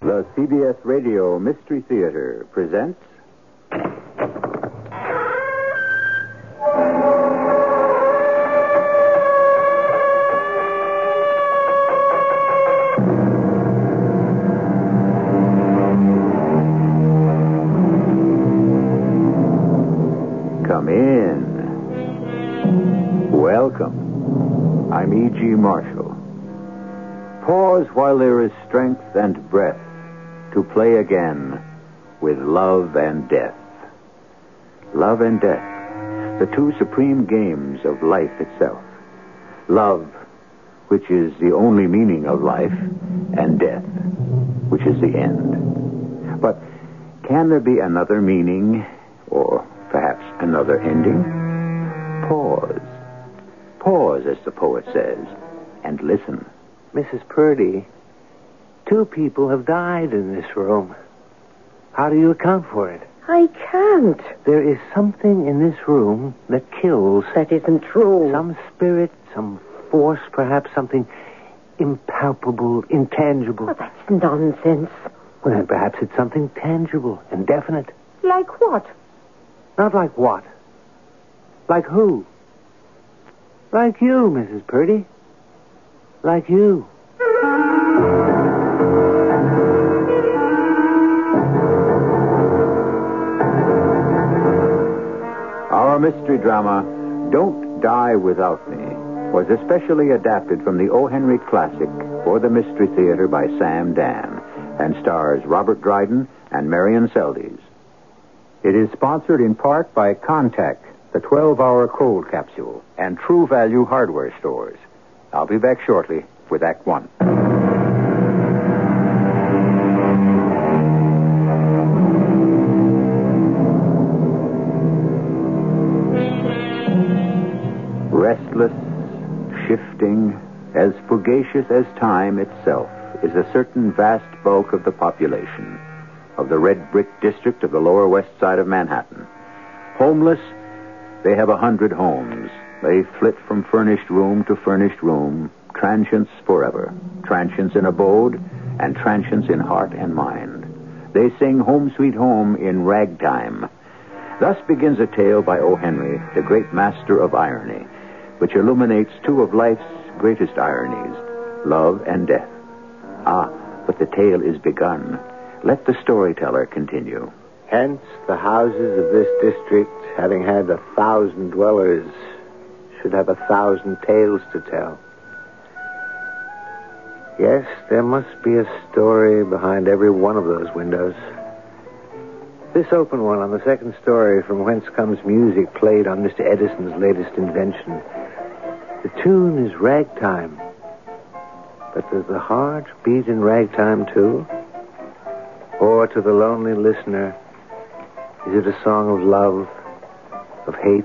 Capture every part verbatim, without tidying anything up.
The C B S Radio Mystery Theater presents... Come in. Welcome. I'm E G. Marshall. Pause while there is strength and breath to play again with love and death. Love and death, the two supreme games of life itself. Love, which is the only meaning of life, and death, which is the end. But can there be another meaning, or perhaps another ending? Pause. Pause, as the poet says, and listen. Missus Purdy, two people have died in this room. How do you account for it? I can't. There is something in this room that kills. That isn't true. Some spirit, some force, perhaps something impalpable, intangible. Oh, that's nonsense. Well, then perhaps it's something tangible and definite. Like what? Not like what? Like who? Like you, Missus Purdy. Like you. Our mystery drama, Don't Die Without Me, was especially adapted from the O. Henry classic for the Mystery Theater by Sam Dan and stars Robert Dryden and Marion Seldes. It is sponsored in part by Contact, the twelve-hour cold capsule, and True Value hardware stores. I'll be back shortly with Act One. Restless, shifting, as fugacious as time itself, is a certain vast bulk of the population of the red brick district of the lower west side of Manhattan. Homeless, they have a hundred homes. They flit from furnished room to furnished room, transients forever, transients in abode, and transients in heart and mind. They sing Home Sweet Home in ragtime. Thus begins a tale by O. Henry, the great master of irony, which illuminates two of life's greatest ironies, love and death. Ah, but the tale is begun. Let the storyteller continue. Hence, the houses of this district, having had a thousand dwellers, should have a thousand tales to tell. Yes, there must be a story behind every one of those windows. This open one on the second story, from whence comes music played on Mister Edison's latest invention. The tune is ragtime. But does the heart beat in ragtime too? Or to the lonely listener, is it a song of love, of hate,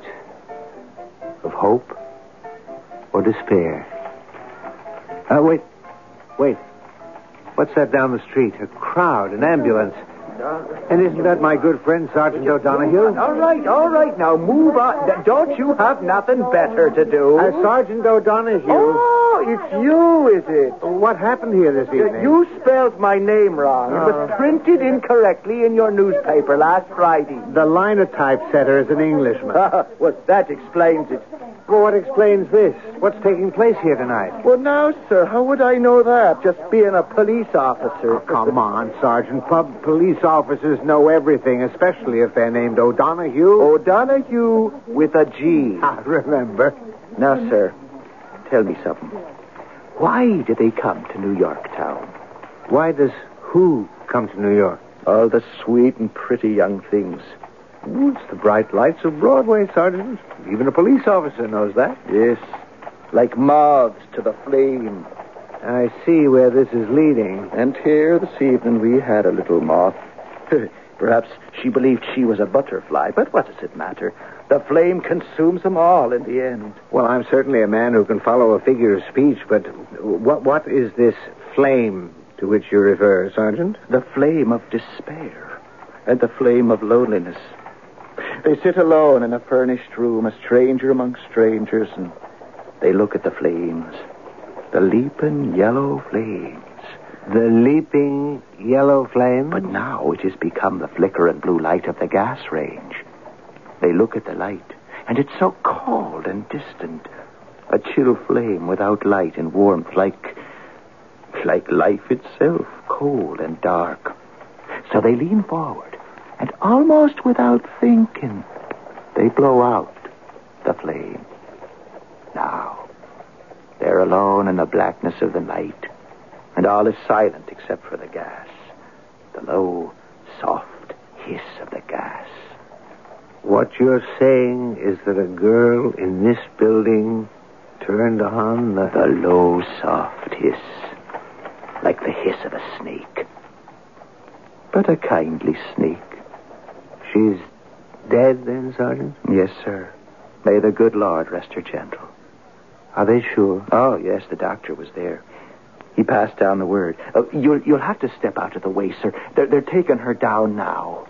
of hope, or despair? Uh, wait, wait. What's that down the street? A crowd, an ambulance. And isn't that my good friend, Sergeant O'Donoghue? All right, all right, now move on. Don't you have nothing better to do? Uh, Sergeant O'Donoghue. Oh, it's you, is it? What happened here this evening? You spelled my name wrong. It was printed incorrectly in your newspaper last Friday. The linotype setter is an Englishman. Well, that explains it. Well, what explains this? What's taking place here tonight? Well, now, sir, how would I know that? Just being a police officer. Oh, come on, Sergeant. Pub police officers know everything, especially if they're named O'Donoghue. O'Donoghue with a G. I remember. Now, sir, tell me something. Why did they come to New York town? Why does who come to New York? All the sweet and pretty young things. Ooh, it's the bright lights of Broadway, Sergeant. Even a police officer knows that. Yes, like moths to the flame. I see where this is leading. And here this evening we had a little moth. Perhaps she believed she was a butterfly, but what does it matter? The flame consumes them all in the end. Well, I'm certainly a man who can follow a figure of speech, but what what is this flame to which you refer, Sergeant? The flame of despair and the flame of loneliness. They sit alone in a furnished room, a stranger among strangers, and they look at the flames, the leaping yellow flames. The leaping yellow flame? But now it has become the flicker and blue light of the gas range. They look at the light, and it's so cold and distant. A chill flame without light and warmth, like... like life itself, cold and dark. So they lean forward, and almost without thinking, they blow out the flame. Now, they're alone in the blackness of the night, and all is silent except for the gas. The low, soft hiss of the gas. What you're saying is that a girl in this building turned on the... The low, soft hiss, like the hiss of a snake. But a kindly snake. She's dead then, Sergeant? Yes, sir. May the good Lord rest her gentle. Are they sure? Oh, yes, the doctor was there. He passed down the word. Uh, you'll, you'll have to step out of the way, sir. They're, they're taking her down now.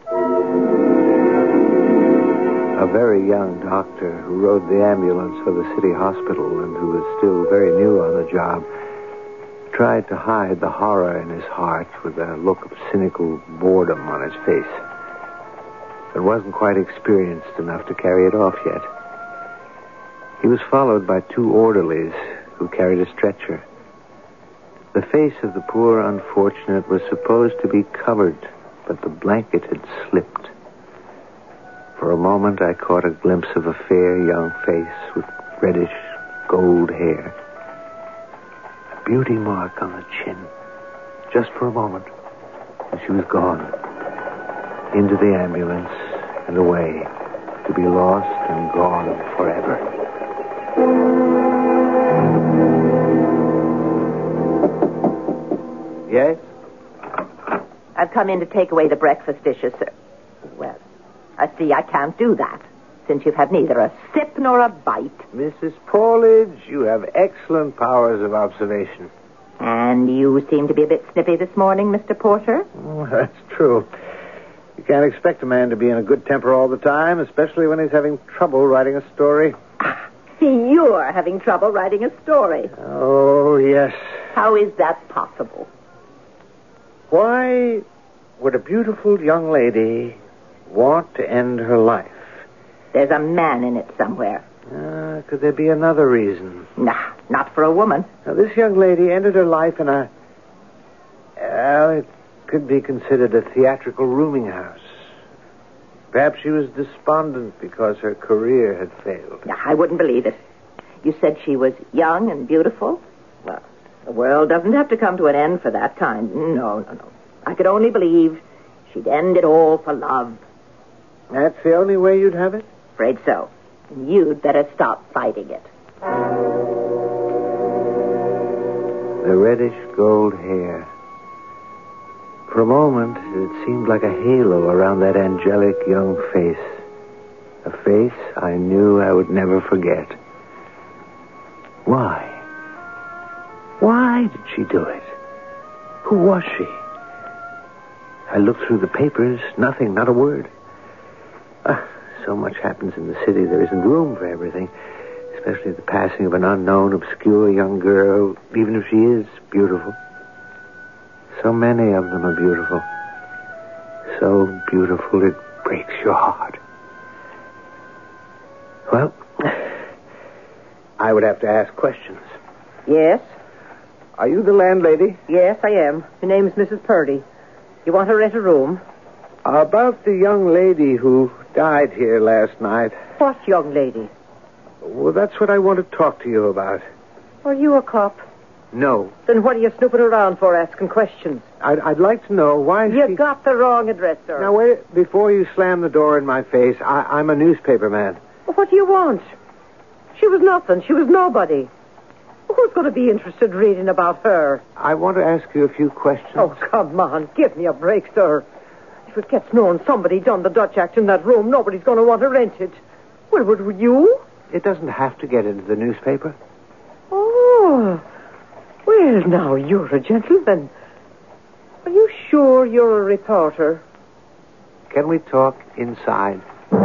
A very young doctor who rode the ambulance for the city hospital and who was still very new on the job tried to hide the horror in his heart with a look of cynical boredom on his face. But wasn't quite experienced enough to carry it off yet. He was followed by two orderlies who carried a stretcher. The face of the poor unfortunate was supposed to be covered, but the blanket had slipped. For a moment, I caught a glimpse of a fair young face with reddish gold hair. A beauty mark on the chin. Just for a moment. And she was gone. Into the ambulance and away. To be lost and gone forever. Yes? I've come in to take away the breakfast dishes, sir. Well, I see I can't do that, since you've had neither a sip nor a bite. Missus Paulidge, you have excellent powers of observation. And you seem to be a bit snippy this morning, Mister Porter. Oh, that's true. You can't expect a man to be in a good temper all the time, especially when he's having trouble writing a story. See, you're having trouble writing a story. Oh, yes. How is that possible? Why would a beautiful young lady want to end her life? There's a man in it somewhere. Uh, could there be another reason? Nah, not for a woman. Now, this young lady ended her life in a... Well, it could be considered a theatrical rooming house. Perhaps she was despondent because her career had failed. Nah, I wouldn't believe it. You said she was young and beautiful? Well, the world doesn't have to come to an end for that kind. No, no, no. I could only believe she'd end it all for love. That's the only way you'd have it? Afraid so. And you'd better stop fighting it. The reddish gold hair. For a moment, it seemed like a halo around that angelic young face. A face I knew I would never forget. Why? Why did she do it? Who was she? I looked through the papers. Nothing, not a word. Ah, so much happens in the city, there isn't room for everything. Especially the passing of an unknown, obscure young girl, even if she is beautiful. So many of them are beautiful. So beautiful it breaks your heart. Well, I would have to ask questions. Yes? Are you the landlady? Yes, I am. Her name's Missus Purdy. You want to rent a room? About the young lady who died here last night. What young lady? Well, that's what I want to talk to you about. Are you a cop? No. Then what are you snooping around for, asking questions? I'd, I'd like to know why You she... got the wrong address, sir. Now, wait, before you slam the door in my face, I, I'm a newspaper man. What do you want? She was nothing. She was nobody. Who's going to be interested reading about her? I want to ask you a few questions. Oh, come on. Give me a break, sir. If it gets known somebody done the Dutch act in that room, nobody's going to want to rent it. Well, would you? It doesn't have to get into the newspaper. Oh. Well, now, you're a gentleman. Are you sure you're a reporter? Can we talk inside?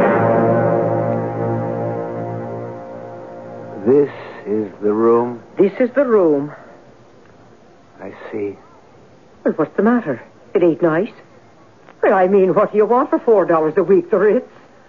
This is the room. This is the room. I see. Well, what's the matter? It ain't nice. Well, I mean, what do you want for four dollars a week, the Ritz?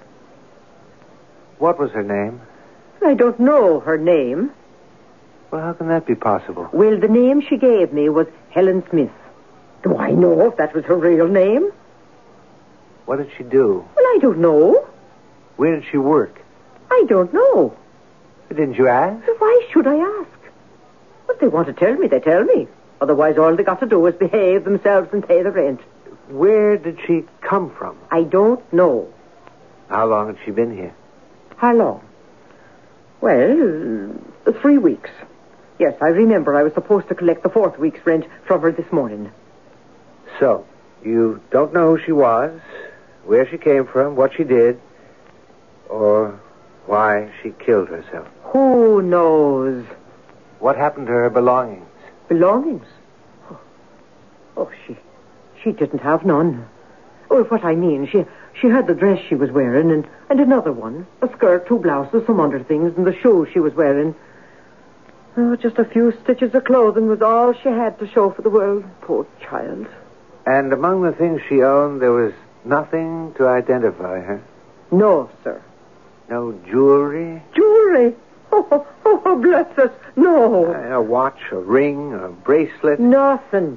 What was her name? I don't know her name. Well, how can that be possible? Well, the name she gave me was Helen Smith. Do I know if that was her real name? What did she do? Well, I don't know. Where did she work? I don't know. Didn't you ask? So why should I ask? If they want to tell me, they tell me. Otherwise, all they got to do is behave themselves and pay the rent. Where did she come from? I don't know. How long had she been here? How long? Well, uh, three weeks. Yes, I remember I was supposed to collect the fourth week's rent from her this morning. So, you don't know who she was, where she came from, what she did, or why she killed herself. Who knows? What happened to her belongings? Belongings? Oh, oh she she didn't have none. Oh, what I mean, she she had the dress she was wearing and, and another one, a skirt, two blouses, some under things, and the shoes she was wearing. Oh, just a few stitches of clothing was all she had to show for the world. Poor child. And among the things she owned, there was nothing to identify her? No, sir. No jewelry? Jewelry? Oh, oh, oh, oh bless us. No. A watch, a ring, a bracelet? Nothing.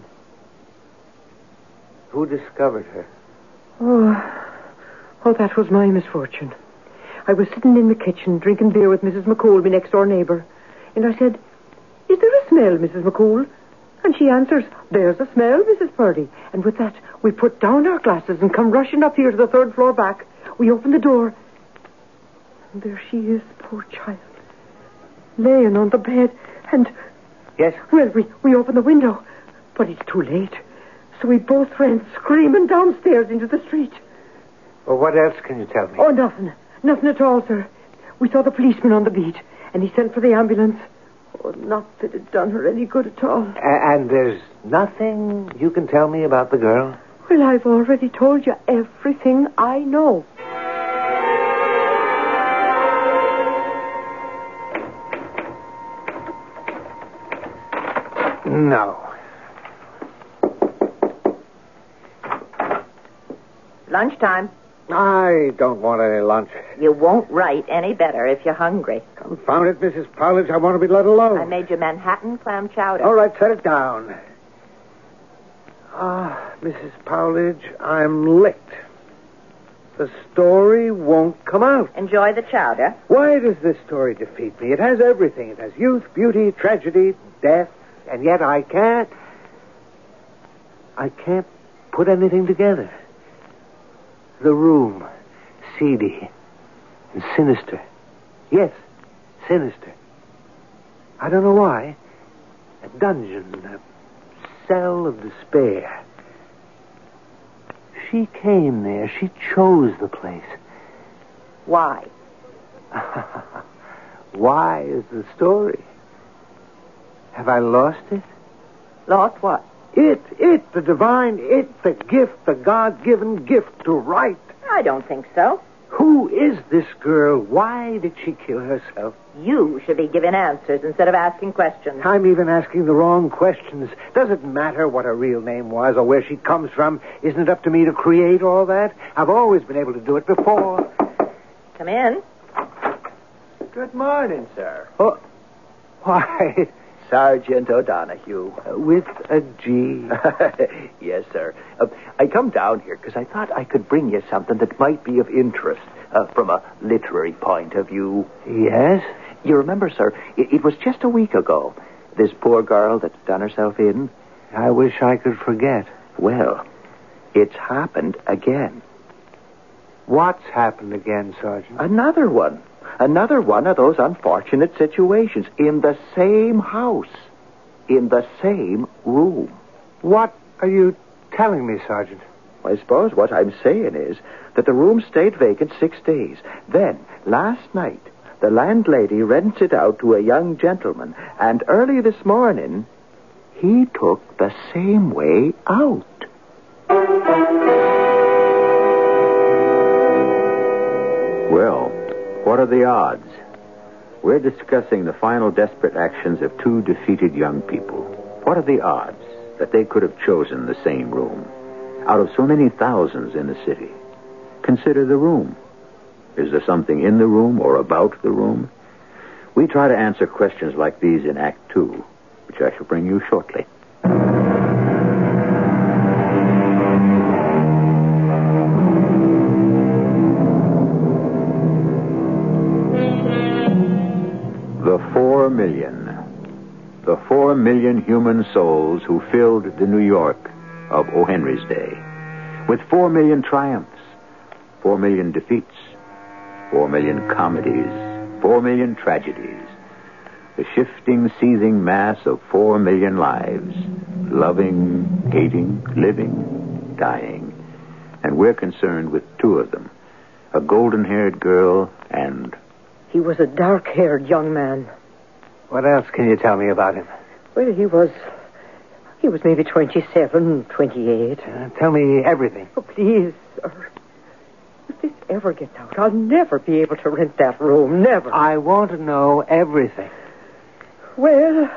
Who discovered her? Oh, oh, that was my misfortune. I was sitting in the kitchen drinking beer with Missus McCool, my next-door neighbor, and I said, "Is there a smell, Missus McCool?" And she answers, "There's a smell, Missus Purdy." And with that, we put down our glasses and come rushing up here to the third floor back. We open the door, and there she is, poor child, laying on the bed, and... Yes? Well, we, we open the window, but it's too late. So we both ran screaming downstairs into the street. Well, what else can you tell me? Oh, nothing. Nothing at all, sir. We saw the policeman on the beat, and he sent for the ambulance. Oh, not that it done her any good at all. A- and there's nothing you can tell me about the girl? Well, I've already told you everything I know. No. Lunchtime. I don't want any lunch. You won't write any better if you're hungry. Confound it, Missus Powledge. I want to be let alone. I made you Manhattan clam chowder. All right, set it down. Ah, Missus Powledge, I'm licked. The story won't come out. Enjoy the chowder. Why does this story defeat me? It has everything. It has youth, beauty, tragedy, death, and yet I can't... I can't put anything together. The room, seedy and sinister. Yes, sinister. I don't know why. A dungeon, a cell of despair. She came there. She chose the place. Why? Why is the story? Have I lost it? Lost what? It, it, the divine it, the gift, the God-given gift to write. I don't think so. Who is this girl? Why did she kill herself? You should be giving answers instead of asking questions. I'm even asking the wrong questions. Does it matter what her real name was or where she comes from? Isn't it up to me to create all that? I've always been able to do it before. Come in. Good morning, sir. Oh, why... Sergeant O'Donoghue. Uh, with a G. Yes, sir. Uh, I come down here because I thought I could bring you something that might be of interest uh, from a literary point of view. Yes? You remember, sir, it, it was just a week ago. This poor girl that's done herself in. I wish I could forget. Well, it's happened again. What's happened again, Sergeant? Another one. Another one of those unfortunate situations in the same house, in the same room. What are you telling me, Sergeant? I suppose what I'm saying is that the room stayed vacant six days. Then, last night, the landlady rents it out to a young gentleman, and early this morning, he took the same way out. Well, what are the odds? We're discussing the final desperate actions of two defeated young people. What are the odds? that they could have chosen the same room. Out of so many thousands in the city, consider the room. Is there something in the room or about the room? We try to answer questions like these in Act Two, which I shall bring you shortly. The four million. The four million human souls who filled the New York of O. Henry's day. With four million triumphs, four million defeats, four million comedies, four million tragedies. The shifting, seething mass of four million lives. Loving, hating, living, dying. And we're concerned with two of them. A golden-haired girl and... He was a dark-haired young man. What else can you tell me about him? Well, he was... He was maybe twenty-seven, twenty-eight. Uh, tell me everything. Oh, please, sir. If this ever gets out, I'll never be able to rent that room. Never. I want to know everything. Well,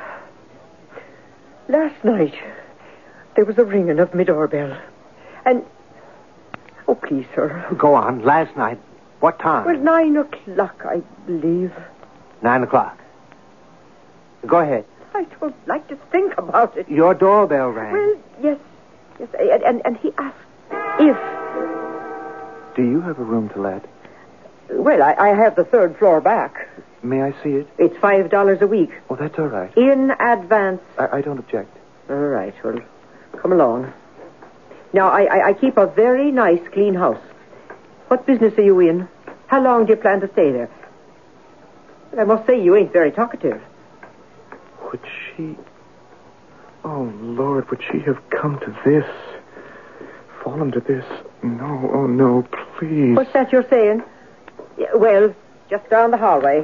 last night, there was a ringing of my doorbell. And... Oh, please, sir. Go on. Last night. What time? Well, nine o'clock, I believe. Nine o'clock. Go ahead. I don't like to think about it. Your doorbell rang. Well, yes. Yes, and, and, and he asked if... Do you have a room to let? Well, I, I have the third floor back. May I see it? It's five dollars a week. Oh, that's all right. In advance. I, I don't object. All right, well, come along. Now, I, I, I keep a very nice, clean house. What business are you in? How long do you plan to stay there? Well, I must say you ain't very talkative. Would she... Oh, Lord, would she have come to this? Fallen to this? No, oh, no, please. What's that you're saying? Yeah, well, just down the hallway.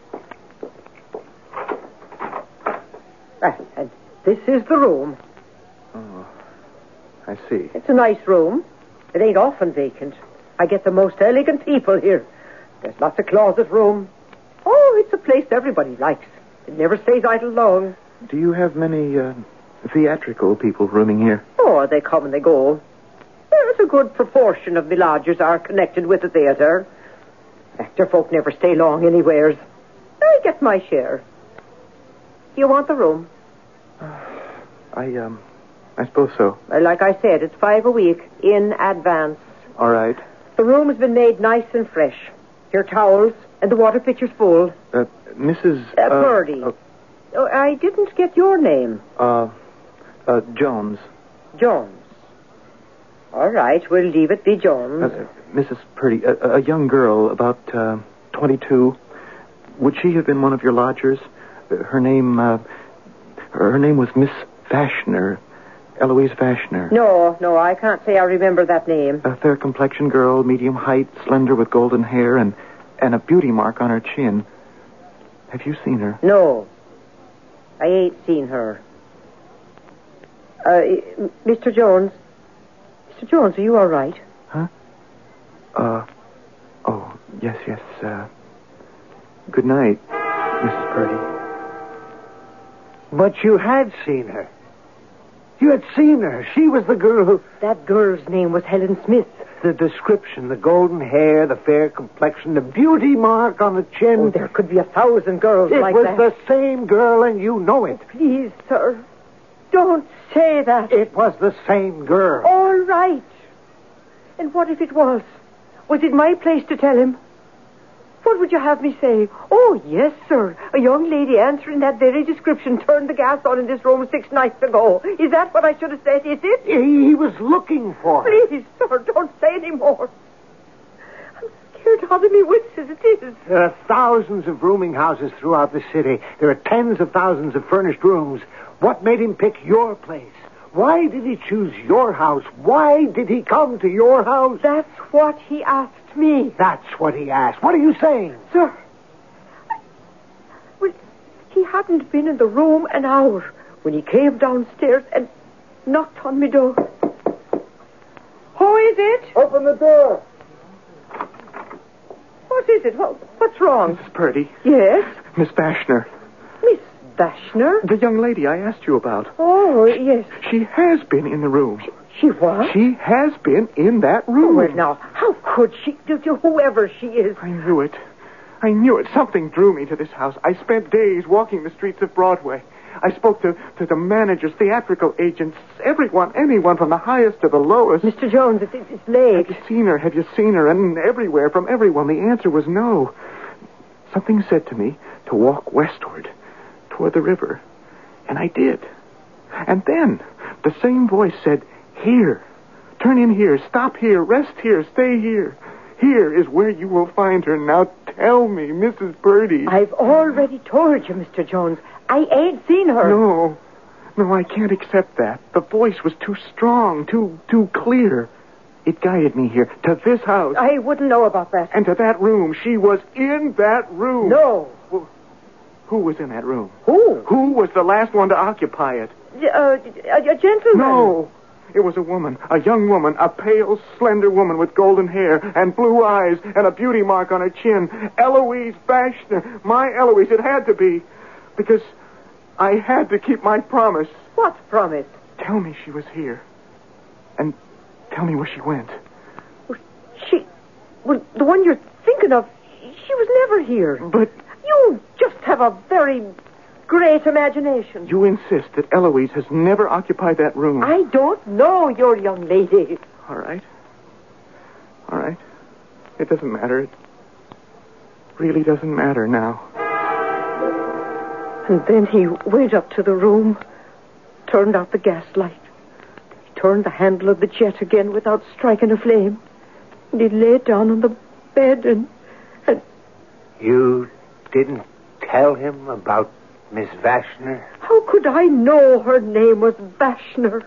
Ah, and this is the room. Oh, I see. It's a nice room. It ain't often vacant. I get the most elegant people here. There's lots of closet room. Oh, it's a place everybody likes. It never stays idle long. Do you have many uh, theatrical people rooming here? Oh, they come and they go. There's a good proportion of the lodgers are connected with the theater. Actor folk never stay long anywheres. I get my share. Do you want the room? Uh, I, um, I suppose so. Well, like I said, it's five a week in advance. All right. The room has been made nice and fresh. Your towels and the water pitcher's full. Uh, Missus Uh, Uh, Purdy. Uh, Oh, I didn't get your name. uh, uh, Jones. Jones. All right, we'll leave it be Jones. Uh, Missus Purdy, a, a young girl, about uh, twenty-two. Would she have been one of your lodgers? Uh, her name, uh, her name was Miss Vashner, Eloise Vashner. No, no, I can't say I remember that name. A fair complexion girl, medium height, slender with golden hair, and, and a beauty mark on her chin. Have you seen her? No, I ain't seen her. Uh, Mister Jones. Mister Jones, are you all right? Huh? Uh, oh, yes, yes, uh, good night, Missus Purdy. But you had seen her. You had seen her. She was the girl who... That girl's name was Helen Smith. The description, the golden hair, the fair complexion, the beauty mark on the chin. Oh, there could be a thousand girls it like was that. the same girl, and you know it. Please, sir, don't say that. It was the same girl. All right. And what if it was? Was it my place to tell him? What would you have me say? Oh, yes, sir. A young lady answering that very description turned the gas on in this room six nights ago. Is that what I should have said? Is it? He, he was looking for her. Please, sir, don't say any more. I'm scared out of me wits as it is. There are thousands of rooming houses throughout the city. There are tens of thousands of furnished rooms. What made him pick your place? Why did he choose your house? Why did he come to your house? That's what he asked me. That's what he asked. What are you saying? Sir, I, well, he hadn't been in the room an hour when he came downstairs and knocked on my door. Who is it? Open the door. What is it? What, what's wrong? Missus Purdy. Yes? Miss Vashner. Miss Vashner? The young lady I asked you about. Oh, yes. She has been in the room. She what? She has been in that room. Well, now, how could she, whoever she is? I knew it. I knew it. Something drew me to this house. I spent days walking the streets of Broadway. I spoke to, to the managers, theatrical agents, everyone, anyone from the highest to the lowest. Mister Jones, it's, it's late. Have you seen her? Have you seen her? And everywhere, from everyone, the answer was no. Something said to me to walk westward, toward the river. And I did. And then, the same voice said, here. Turn in here. Stop here. Rest here. Stay here. Here is where you will find her. Now tell me, Missus Purdy. I've already told you, Mister Jones. I ain't seen her. No. No, I can't accept that. The voice was too strong, too too clear. It guided me here, to this house. I wouldn't know about that. And to that room. She was in that room. No. Well, who was in that room? Who? Who was the last one to occupy it? Uh, a, a gentleman. No. It was a woman, a young woman, a pale, slender woman with golden hair and blue eyes and a beauty mark on her chin. Eloise Vashner. My Eloise. It had to be. Because I had to keep my promise. What promise? Tell me she was here. And tell me where she went. Well, she... Well, the one you're thinking of, she was never here. But... You just have a very great imagination. You insist that Eloise has never occupied that room. I don't know your young lady. All right. All right. It doesn't matter. It really doesn't matter now. And then he went up to the room, turned out the gas light. He turned the handle of the jet again without striking a flame. And he lay down on the bed and... and... You didn't tell him about Miss Vashner? How could I know her name was Vashner?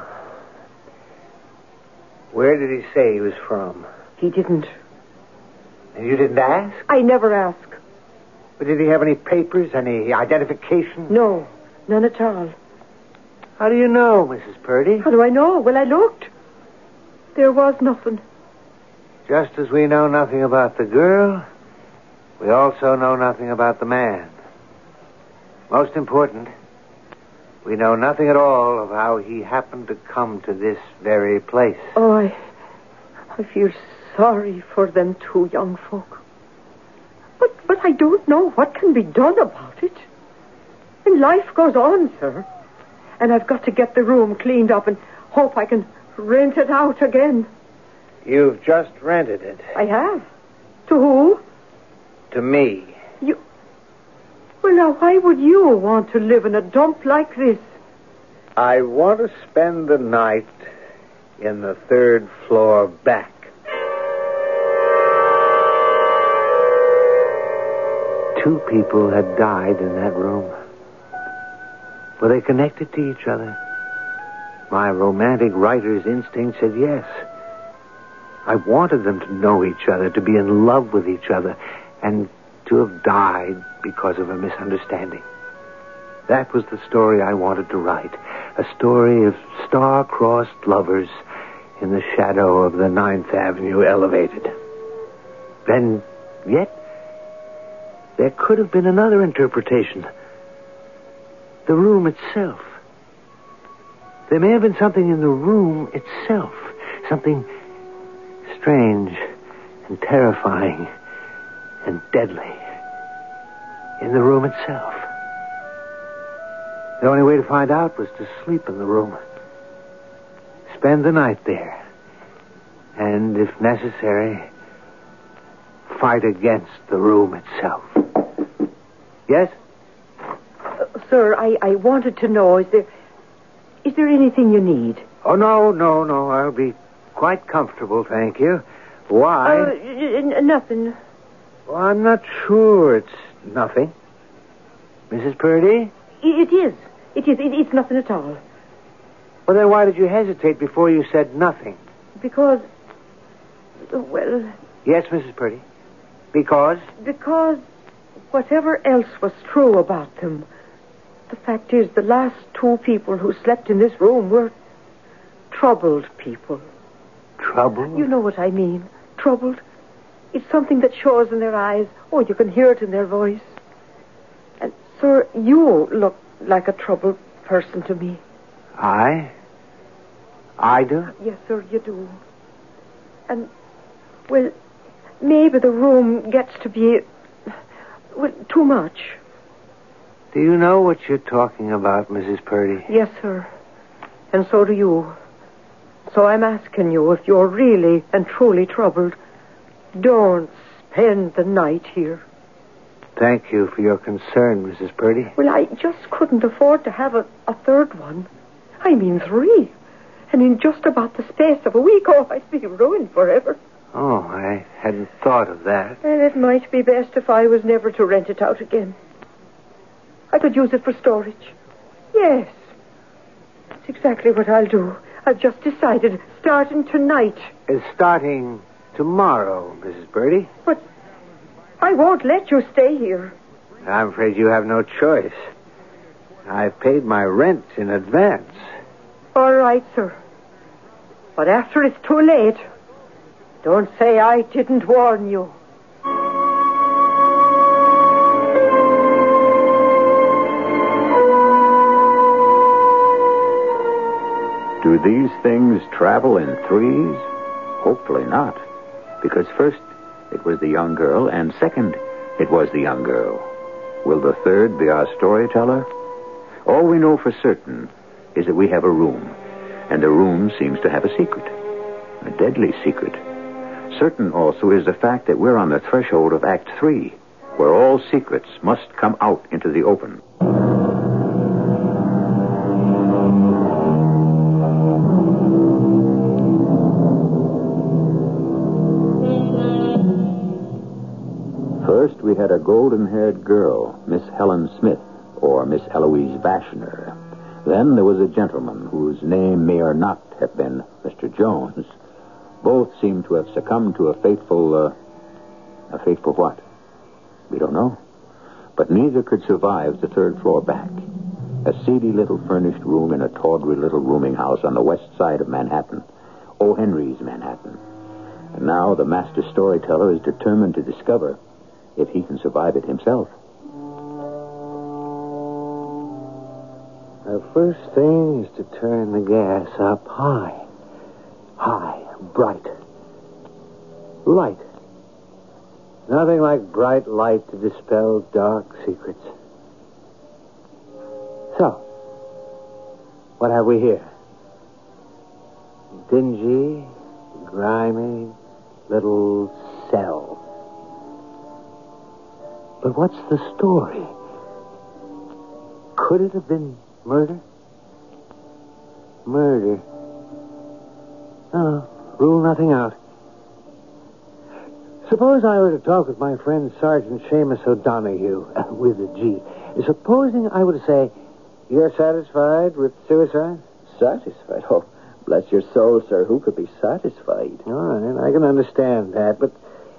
Where did he say he was from? He didn't. And you didn't ask? I never ask. But did he have any papers, any identification? No, none at all. How do you know, Missus Purdy? How do I know? Well, I looked. There was nothing. Just as we know nothing about the girl, we also know nothing about the man. Most important, we know nothing at all of how he happened to come to this very place. Oh, I, I feel sorry for them two young folk. But, but I don't know what can be done about it. And life goes on, sir. And I've got to get the room cleaned up and hope I can rent it out again. You've just rented it. I have. To who? To me. You... Well, now, why would you want to live in a dump like this? I want to spend the night in the third floor back. Two people had died in that room. Were they connected to each other? My romantic writer's instinct said yes. I wanted them to know each other, to be in love with each other, and to have died because of a misunderstanding. That was the story I wanted to write. A story of star-crossed lovers in the shadow of the Ninth Avenue elevated. Then, yet, there could have been another interpretation. The room itself. There may have been something in the room itself. Something strange and terrifying and deadly in the room itself. The only way to find out was to sleep in the room. Spend the night there. And, if necessary, fight against the room itself. Yes? Uh, sir, I, I wanted to know, is there... Is there anything you need? Oh, no, no, no. I'll be quite comfortable, thank you. Why? Uh, n- n- nothing. Well, I'm not sure it's nothing. Missus Purdy? It is. It is. It, it's nothing at all. Well, then why did you hesitate before you said nothing? Because... Well... Yes, Missus Purdy. Because? Because whatever else was true about them, the fact is the last two people who slept in this room were troubled people. Troubled? You know what I mean. Troubled. It's something that shows in their eyes. Oh, you can hear it in their voice. And Sir, you look like a troubled person to me. I? I do? Yes, sir, you do. And, well, maybe the room gets to be, well, too much. Do you know what you're talking about, Missus Purdy? Yes, sir. And so do you. So I'm asking you, if you're really and truly troubled, don't spend the night here. Thank you for your concern, Missus Purdy. Well, I just couldn't afford to have a, a third one. I mean three. And in just about the space of a week, oh, I'd be ruined forever. Oh, I hadn't thought of that. And it might be best if I was never to rent it out again. I could use it for storage. Yes. That's exactly what I'll do. I've just decided, starting tonight. It's starting tomorrow, Missus Purdy. But I won't let you stay here. I'm afraid you have no choice. I've paid my rent in advance. All right, sir. But after it's too late, don't say I didn't warn you. Do these things travel in threes? Hopefully not. Because first, it was the young girl, and second, it was the young girl. Will the third be our storyteller? All we know for certain is that we have a room, and the room seems to have a secret, a deadly secret. Certain also is the fact that we're on the threshold of Act Three, where all secrets must come out into the open. First, we had a golden-haired girl, Miss Helen Smith, or Miss Eloise Vashner. Then there was a gentleman whose name may or not have been Mister Jones. Both seem to have succumbed to a fateful, uh, a fateful what? We don't know. But neither could survive the third floor back. A seedy little furnished room in a tawdry little rooming house on the west side of Manhattan. O. Henry's Manhattan. And now the master storyteller is determined to discover if he can survive it himself. The first thing is to turn the gas up high. High, bright. Light. Nothing like bright light to dispel dark secrets. So, what have we here? Dingy, grimy little cell. But what's the story? Could it have been murder? Murder. Oh, rule nothing out. Suppose I were to talk with my friend Sergeant Seamus O'Donoghue, with a G. Supposing I were to say, you're satisfied with suicide? Satisfied? Oh, bless your soul, sir. Who could be satisfied? All right, I can understand that, but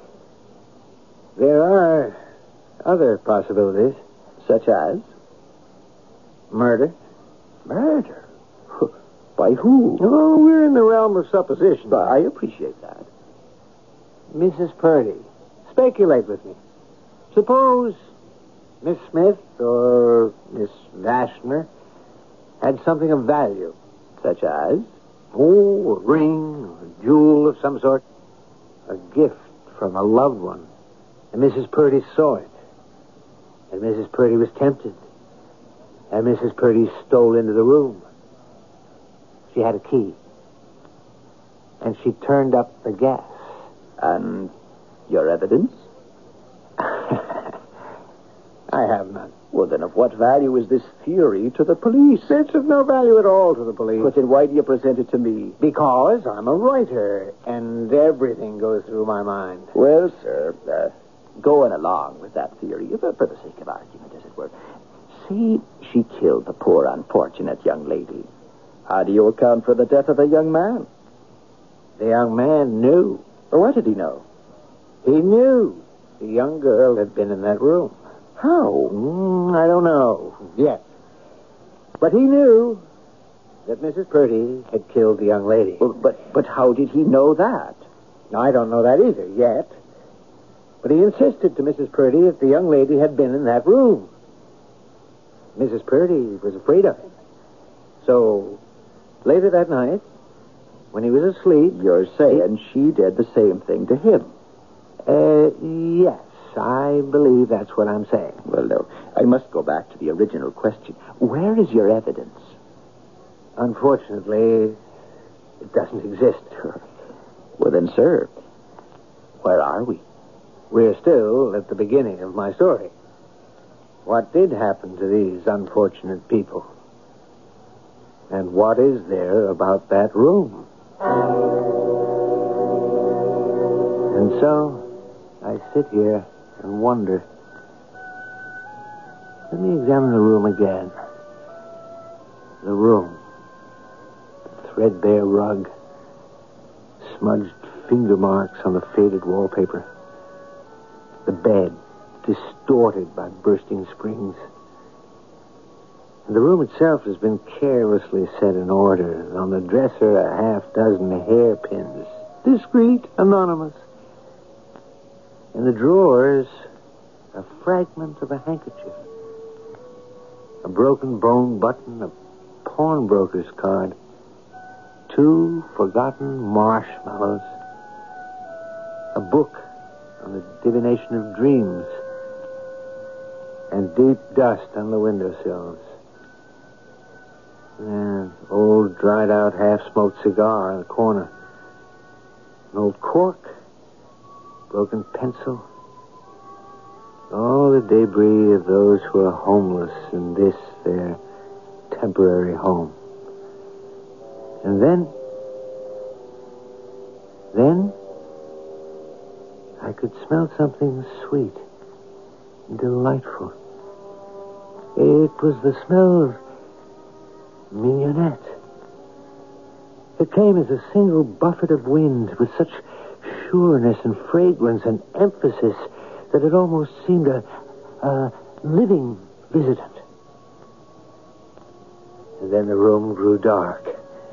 there are other possibilities. Such as? Murder. Murder? By who? Oh, we're in the realm of supposition. But I appreciate that. Missus Purdy, speculate with me. Suppose Miss Smith or Miss Vashner had something of value. Such as? Oh, a ring or a jewel of some sort. A gift from a loved one. And Missus Purdy saw it. And Missus Purdy was tempted. And Missus Purdy stole into the room. She had a key. And she turned up the gas. And your evidence? I have none. Well, then of what value is this theory to the police? It's of no value at all to the police. But then why do you present it to me? Because I'm a writer, and everything goes through my mind. Well, sir, uh, going along with that theory, for the sake of argument, as it were, say she killed the poor, unfortunate young lady. How do you account for the death of the young man? The young man knew. Or what did he know? He knew the young girl had been in that room. How? Mm, I don't know yet. But he knew that Missus Purdy had killed the young lady. Well, but, but how did he know that? I don't know that either yet. But he insisted to Missus Purdy that the young lady had been in that room. Missus Purdy was afraid of him. So, later that night, when he was asleep... You're saying he... she did the same thing to him? Uh, yes, I believe that's what I'm saying. Well, no, I must go back to the original question. Where is your evidence? Unfortunately, it doesn't exist. Well, then, sir, where are we? We're still at the beginning of my story. What did happen to these unfortunate people? And what is there about that room? And so, I sit here and wonder. Let me examine the room again. The room. The threadbare rug. Smudged finger marks on the faded wallpaper. The bed, distorted by bursting springs. And the room itself has been carelessly set in order. On the dresser, a half dozen hairpins. Discreet, anonymous. In the drawers, a fragment of a handkerchief. A broken bone button, a pawnbroker's card. Two forgotten marshmallows. A book on the divination of dreams. And deep dust on the windowsills. An old, dried-out, half-smoked cigar in the corner. An old cork. Broken pencil. All the debris of those who are homeless in this, their temporary home. And then... Then... I could smell something sweet and delightful. It was the smell of mignonette. It came as a single buffet of wind with such sureness and fragrance and emphasis that it almost seemed a, a living visitant. And then the room grew dark.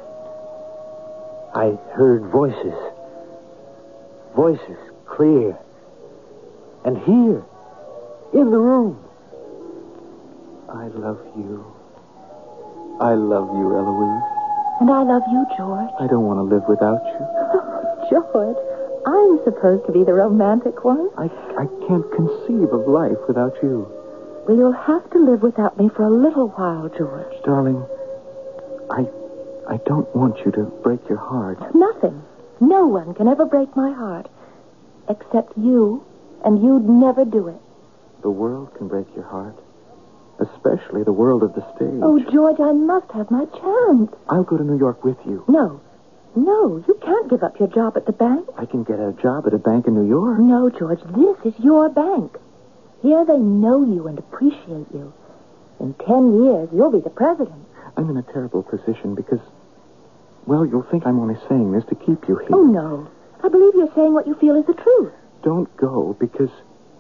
I heard voices. Voices, clear. And here, in the room. I love you. I love you, Eloise. And I love you, George. I don't want to live without you. Oh, George, I'm supposed to be the romantic one. I, I can't conceive of life without you. Well, you'll have to live without me for a little while, George. Darling, I, I don't want you to break your heart. Nothing. No one can ever break my heart. Except you, and you'd never do it. The world can break your heart. Especially the world of the stage. Oh, George, I must have my chance. I'll go to New York with you. No. No, you can't give up your job at the bank. I can get a job at a bank in New York. No, George, this is your bank. Here they know you and appreciate you. In ten years, you'll be the president. I'm in a terrible position because, well, you'll think I'm only saying this to keep you here. Oh, no. I believe you're saying what you feel is the truth. Don't go because...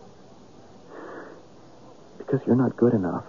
Because you're not good enough.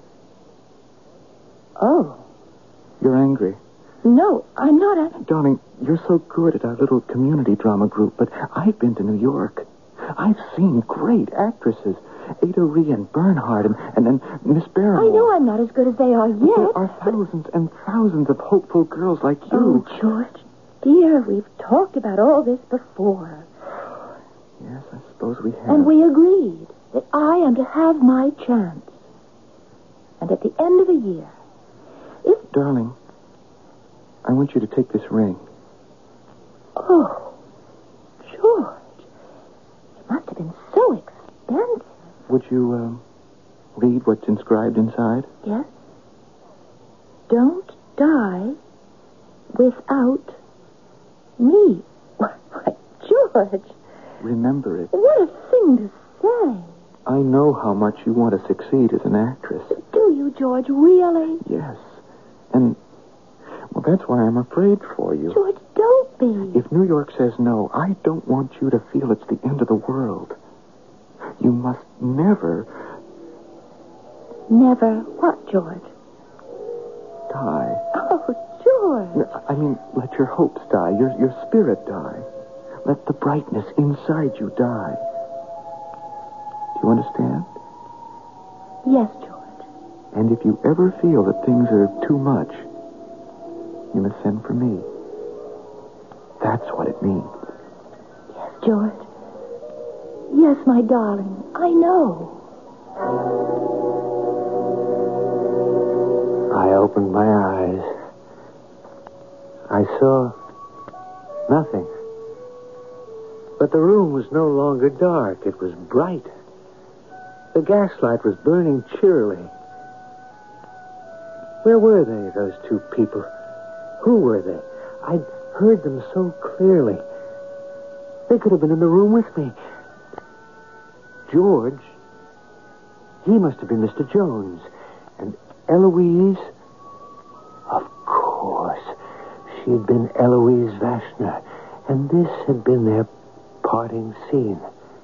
Oh. You're angry. No, I'm not angry. Darling, you're so good at our little community drama group, but I've been to New York. I've seen great actresses. Ada Ree and Bernhardt and, and, and Miss Barrymore. I know I'm not as good as they are yet. But there are thousands and thousands of hopeful girls like you. Oh, George, dear, we've talked about all this before. Yes, I suppose we have. And we agreed that I am to have my chance. And at the end of the year, if... Darling, I want you to take this ring. Oh, George, it must have been so expensive. Would you, um, read what's inscribed inside? Yes. Don't die without me. Why, George. Remember it. What a thing to say. I know how much you want to succeed as an actress. Do you, George, really? Yes. And, well, that's why I'm afraid for you. George, don't be. If New York says no, I don't want you to feel it's the end of the world. You must never... Never what, George? Die. Oh, George. I mean, let your hopes die, your, your spirit die. Let the brightness inside you die. Do you understand? Yes, George. And if you ever feel that things are too much, you must send for me. That's what it means. Yes, George. Yes, my darling. I know. I opened my eyes. I saw nothing. But the room was no longer dark. It was bright. The gaslight was burning cheerily. Where were they, those two people? Who were they? I'd heard them so clearly. They could have been in the room with me. George, he must have been Mister Jones. And Eloise, of course, she had been Eloise Vashner. And this had been their parting scene.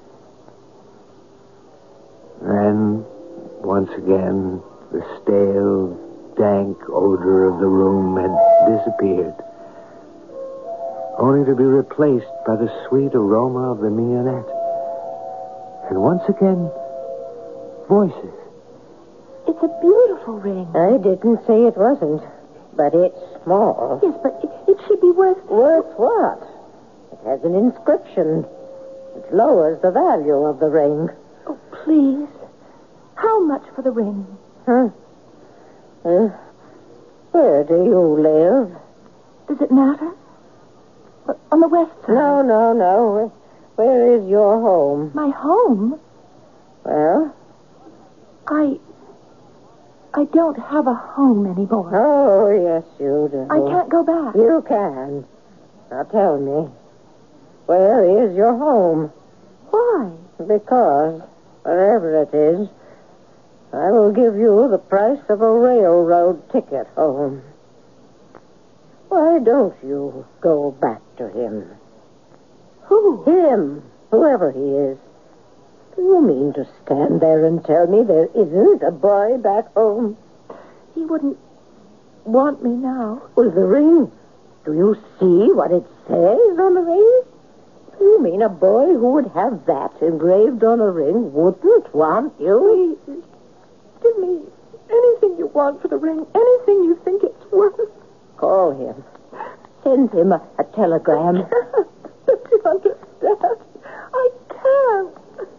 Then, once again, the stale, dank odor of the room had disappeared, only to be replaced by the sweet aroma of the mignonette. And once again, voices. It's a beautiful ring. I didn't say it wasn't, but it's small. Yes, but it, it should be worth... Worth what? It has an inscription, which lowers the value of the ring. Oh, please. How much for the ring? Huh? Uh, where do you live? Does it matter? Uh, On the west side. No, no, no. Where is your home? My home? Well? I... I don't have a home anymore. Oh, yes, you do. I can't go back. You can. Now tell me, where is your home? Why? Because, wherever it is, I will give you the price of a railroad ticket home. Why don't you go back to him? Who? Him, whoever he is. Do you mean to stand there and tell me there isn't a boy back home? He wouldn't want me now. Well, the ring. Do you see what it says on the ring? You mean a boy who would have that engraved on a ring wouldn't want you? Please, give me anything you want for the ring, anything you think it's worth. Call him. Send him a, a telegram. Don't you understand? I can't.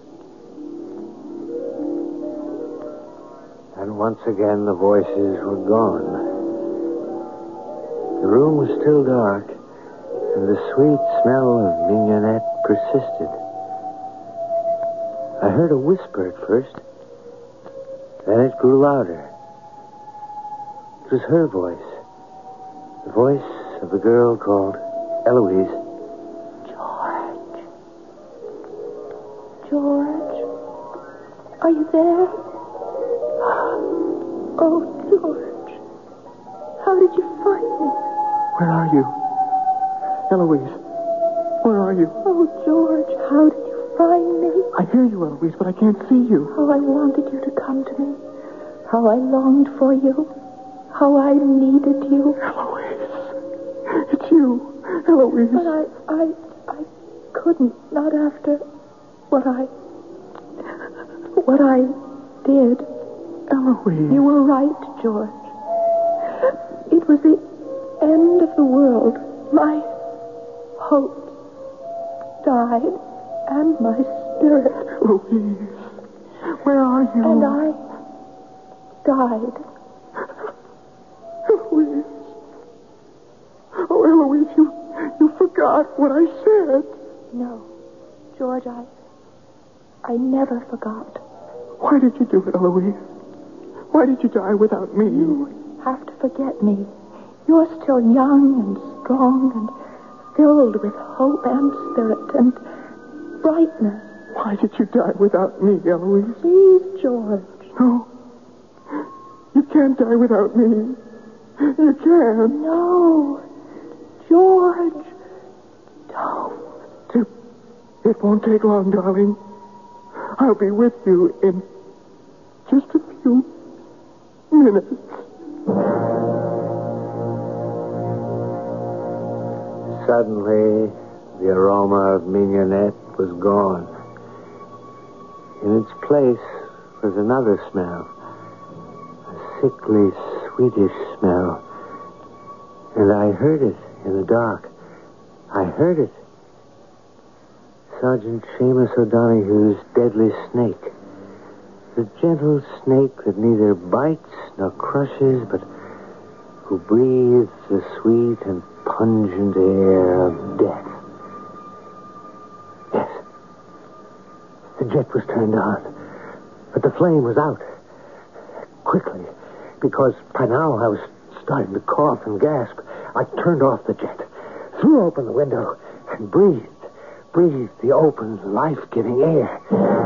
And once again, the voices were gone. The room was still dark, and the sweet smell of mignonette persisted. I heard a whisper at first. Then it grew louder. It was her voice. The voice of the girl called Eloise. George. George. Are you there? Oh, George. How did you find me? Where are you? Eloise, where are you? Oh, George, how did you find me? I hear you, Eloise, but I can't see you. How I wanted you to come to me. How I longed for you. How I needed you. Eloise. It's you, Eloise. But I, I, I couldn't, not after what I, what I did. Eloise. You were right, George. It was the end of the world. My hopes died, and my spirit. Eloise, where are you? And I died. Eloise. Oh, Eloise, you, you forgot what I said. No, George, I, I never forgot. Why did you do it, Eloise? Why did you die without me? You have to forget me. You're still young and strong and filled with hope and spirit and brightness. Why did you die without me, Eloise? Please, George. No. You can't die without me. You can't. No. George. Don't. It, it won't take long, darling. I'll be with you in just a few minutes. Suddenly, the aroma of mignonette was gone. In its place was another smell. A sickly, sweetish smell. And I heard it in the dark. I heard it. Sergeant Seamus O'Donoghue's deadly snake. The gentle snake that neither bites nor crushes, but who breathes the sweet and pungent air of death. Yes. The jet was turned on, but the flame was out. Quickly, because by now I was starting to cough and gasp, I turned off the jet, threw open the window, and breathed, breathed the open, life-giving air.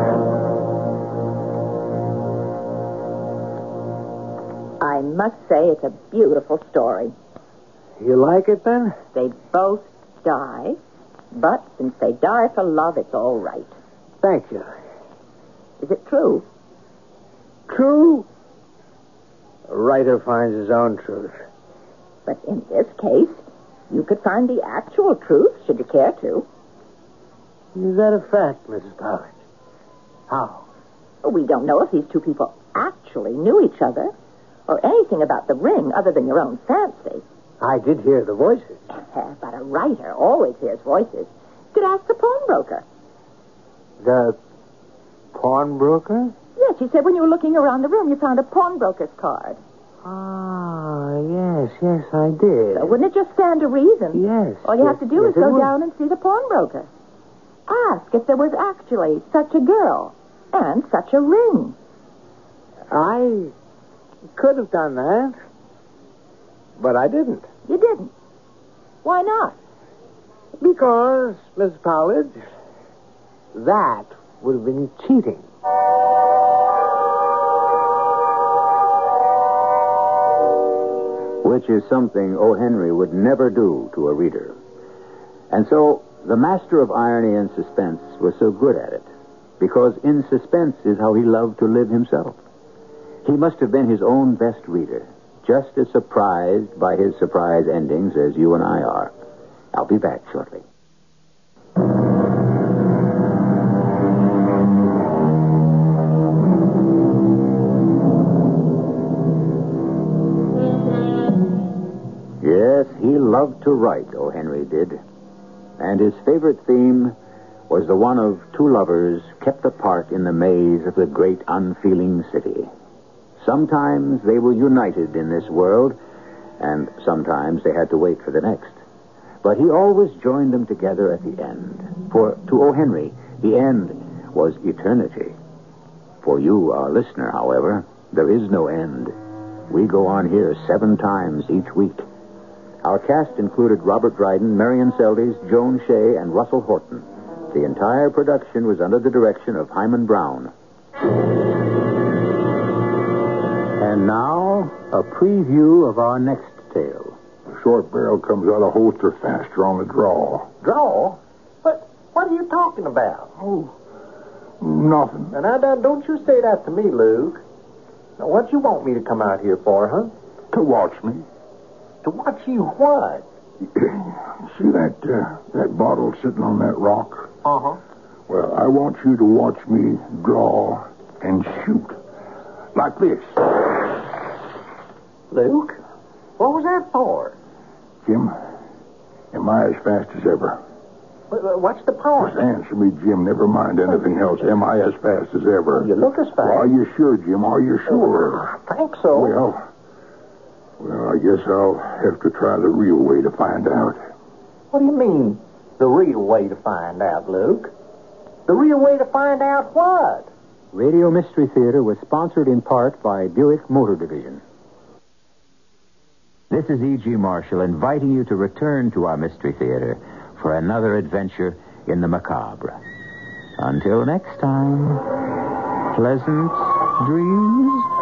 I must say it's a beautiful story. You like it, then? They both die, but since they die for love, it's all right. Thank you. Is it true? True? A writer finds his own truth. But in this case, you could find the actual truth, should you care to. Is that a fact, Missus Powers? How? We don't know if these two people actually knew each other, or anything about the ring other than your own fancy. I did hear the voices. But a writer always hears voices. You could ask the pawnbroker. The pawnbroker? Yes, you said when you were looking around the room, you found a pawnbroker's card. Ah, yes, yes, I did. So wouldn't it just stand to reason? Yes. All you yes, have to do yes, is go would. down and see the pawnbroker. Ask if there was actually such a girl and such a ring. I could have done that, but I didn't. You didn't. Why not? Because, Miss Powledge, that would have been cheating. Which is something O. Henry would never do to a reader. And so, the master of irony and suspense was so good at it, because in suspense is how he loved to live himself. He must have been his own best reader, just as surprised by his surprise endings as you and I are. I'll be back shortly. Yes, he loved to write, O. Henry did. And his favorite theme was the one of two lovers kept apart in the maze of the great unfeeling city. Sometimes they were united in this world, and sometimes they had to wait for the next. But he always joined them together at the end. For to O. Henry, the end was eternity. For you, our listener, however, there is no end. We go on here seven times each week. Our cast included Robert Dryden, Marion Seldes, Joan Shea, and Russell Horton. The entire production was under the direction of Hyman Brown. And now, a preview of our next tale. The short barrel comes out of holster faster on the draw. Draw? What, what are you talking about? Oh, nothing. And now, don't you say that to me, Luke. Now, what you want me to come out here for, huh? To watch me. To watch you what? See that uh, that bottle sitting on that rock? Uh-huh. Well, I want you to watch me draw and shoot. Like this. Luke, what was that for? Jim, am I as fast as ever? What's the point? Just answer me, Jim. Never mind anything else. Am I as fast as ever? You look as fast. Well, are you sure, Jim? Are you sure? I think so. Well... Well, I guess I'll have to try the real way to find out. What do you mean, the real way to find out, Luke? The real way to find out what? Radio Mystery Theater was sponsored in part by Buick Motor Division. This is E G. Marshall inviting you to return to our Mystery Theater for another adventure in the macabre. Until next time, pleasant dreams.